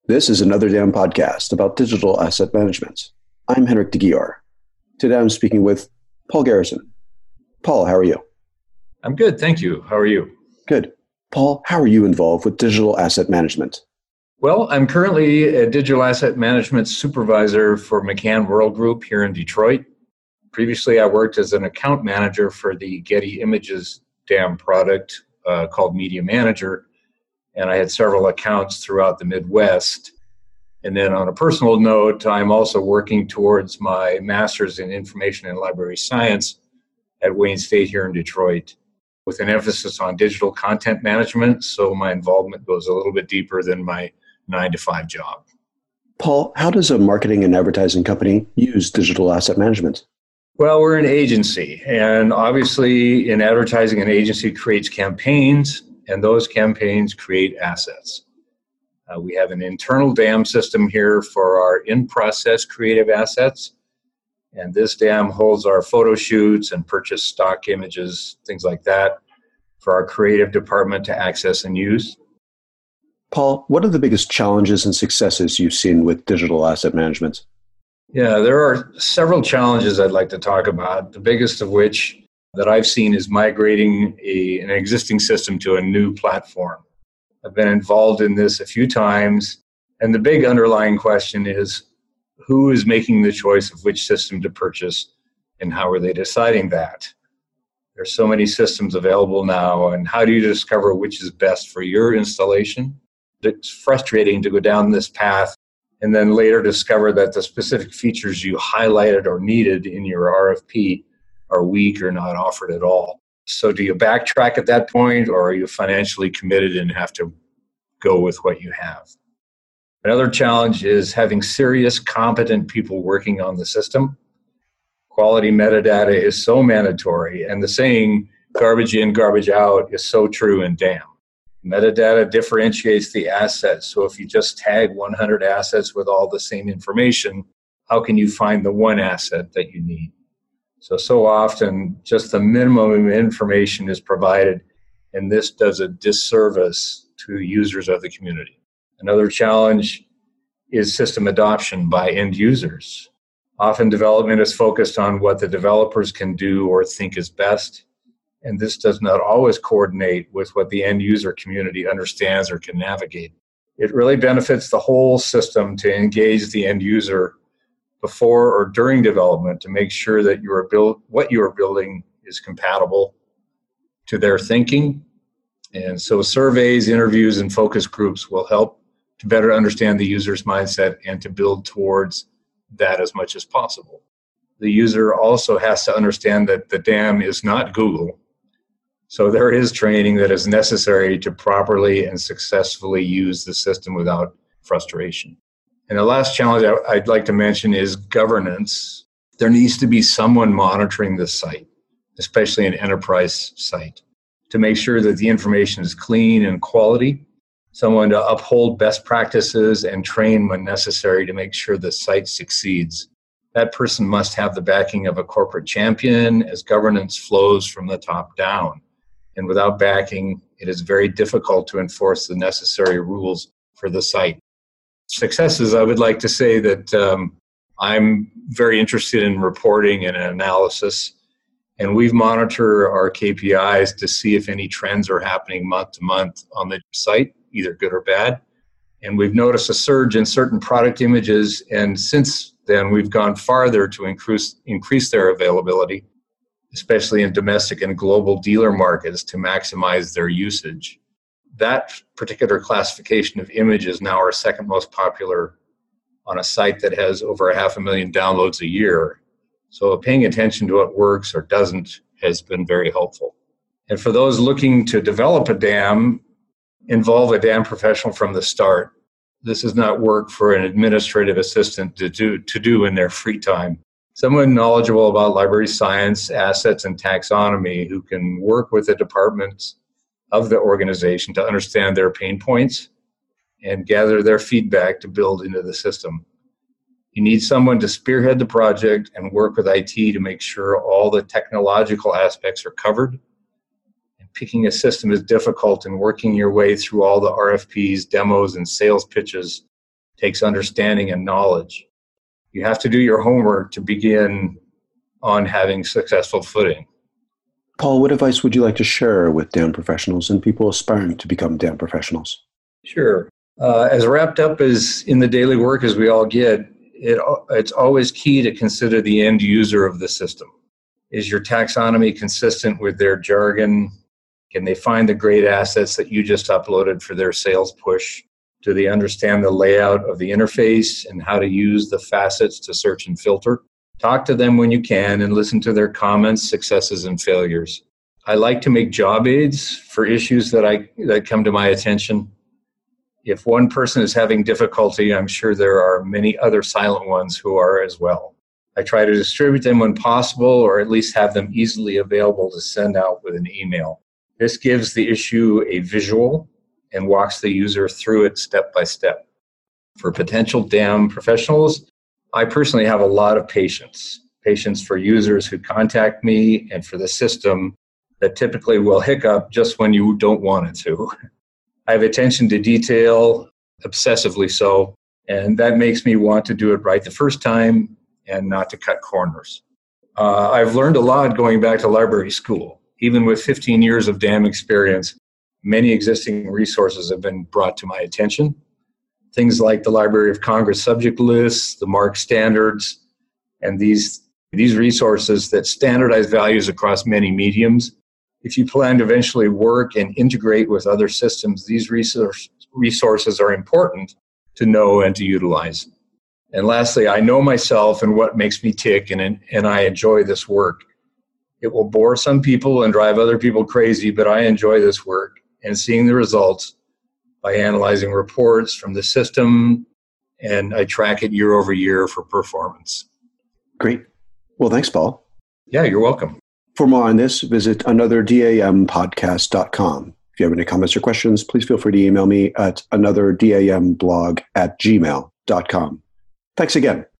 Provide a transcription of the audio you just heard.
This is another Dam podcast about digital asset management. I'm Henrik de Gier. Today I'm speaking with Paul Garrison. Paul, how are you? I'm good, thank you. How are you? Good. Paul, how are you involved with digital asset management? Well, I'm currently a digital asset management supervisor for McCann World Group here in Detroit. Previously, I worked as an account manager for the Getty Images Dam product called Media Manager, and I had several accounts throughout the Midwest. And then on a personal note, I'm also working towards my master's in information and library science at Wayne State here in Detroit, with an emphasis on digital content management. So my involvement goes a little bit deeper than my 9-to-5 job. Paul, how does a marketing and advertising company use digital asset management? Well, we're an agency, and obviously in advertising, an agency creates campaigns, and those campaigns create assets. We have an internal DAM system here for our in-process creative assets, and this DAM holds our photo shoots and purchase stock images, things like that, for our creative department to access and use. Paul, what are the biggest challenges and successes you've seen with digital asset management? Yeah, there are several challenges I'd like to talk about, the biggest of which that I've seen is migrating an existing system to a new platform. I've been involved in this a few times, and the big underlying question is who is making the choice of which system to purchase and how are they deciding that? There's so many systems available now, and how do you discover which is best for your installation? It's frustrating to go down this path and then later discover that the specific features you highlighted or needed in your RFP are weak or not offered at all. So do you backtrack at that point, or are you financially committed and have to go with what you have? Another challenge is having serious, competent people working on the system. Quality metadata is so mandatory, and the saying, garbage in, garbage out, is so true in DAM. Metadata differentiates the assets, so if you just tag 100 assets with all the same information, how can you find the one asset that you need? So often, just the minimum information is provided, and this does a disservice to users of the community. Another challenge is system adoption by end users. Often development is focused on what the developers can do or think is best, and this does not always coordinate with what the end user community understands or can navigate. It really benefits the whole system to engage the end user before or during development to make sure that what you are building is compatible to their thinking. And so surveys, interviews, and focus groups will help to better understand the user's mindset and to build towards that as much as possible. The user also has to understand that the DAM is not Google, so there is training that is necessary to properly and successfully use the system without frustration. And the last challenge I'd like to mention is governance. There needs to be someone monitoring the site, especially an enterprise site, to make sure that the information is clean and quality, someone to uphold best practices and train when necessary to make sure the site succeeds. That person must have the backing of a corporate champion as governance flows from the top down. And without backing, it is very difficult to enforce the necessary rules for the site. Successes, I would like to say that I'm very interested in reporting and analysis, and we've monitored our KPIs to see if any trends are happening month to month on the site, either good or bad. And we've noticed a surge in certain product images, and since then we've gone farther to increase their availability, especially in domestic and global dealer markets, to maximize their usage. That particular classification of image is now our second most popular on a site that has over 500,000 downloads a year. So paying attention to what works or doesn't has been very helpful. And for those looking to develop a DAM, involve a DAM professional from the start. This is not work for an administrative assistant to do in their free time. Someone knowledgeable about library science, assets, and taxonomy who can work with the departments of the organization to understand their pain points and gather their feedback to build into the system. You need someone to spearhead the project and work with IT to make sure all the technological aspects are covered. And picking a system is difficult, and working your way through all the RFPs, demos, and sales pitches takes understanding and knowledge. You have to do your homework to begin on having successful footing. Paul, what advice would you like to share with dam professionals and people aspiring to become dam professionals? Sure. As wrapped up as in the daily work as we all get, it's always key to consider the end user of the system. Is your taxonomy consistent with their jargon? Can they find the great assets that you just uploaded for their sales push? Do they understand the layout of the interface and how to use the facets to search and filter? Talk to them when you can and listen to their comments, successes, and failures. I like to make job aids for issues that come to my attention. If one person is having difficulty, I'm sure there are many other silent ones who are as well. I try to distribute them when possible, or at least have them easily available to send out with an email. This gives the issue a visual and walks the user through it step by step. For potential dam professionals, I personally have a lot of patience for users who contact me and for the system that typically will hiccup just when you don't want it to. I have attention to detail, obsessively so, and that makes me want to do it right the first time and not to cut corners. I've learned a lot going back to library school. Even with 15 years of dam experience, many existing resources have been brought to my attention. Things like the Library of Congress subject lists, the MARC standards, and these resources that standardize values across many mediums. If you plan to eventually work and integrate with other systems, these resources are important to know and to utilize. And lastly, I know myself and what makes me tick, and I enjoy this work. It will bore some people and drive other people crazy, but I enjoy this work and seeing the results by analyzing reports from the system, and I track it year over year for performance. Great. Well, thanks, Paul. Yeah, you're welcome. For more on this, visit anotherdam.podcast.com. If you have any comments or questions, please feel free to email me at anotherdamblog@gmail.com. Thanks again.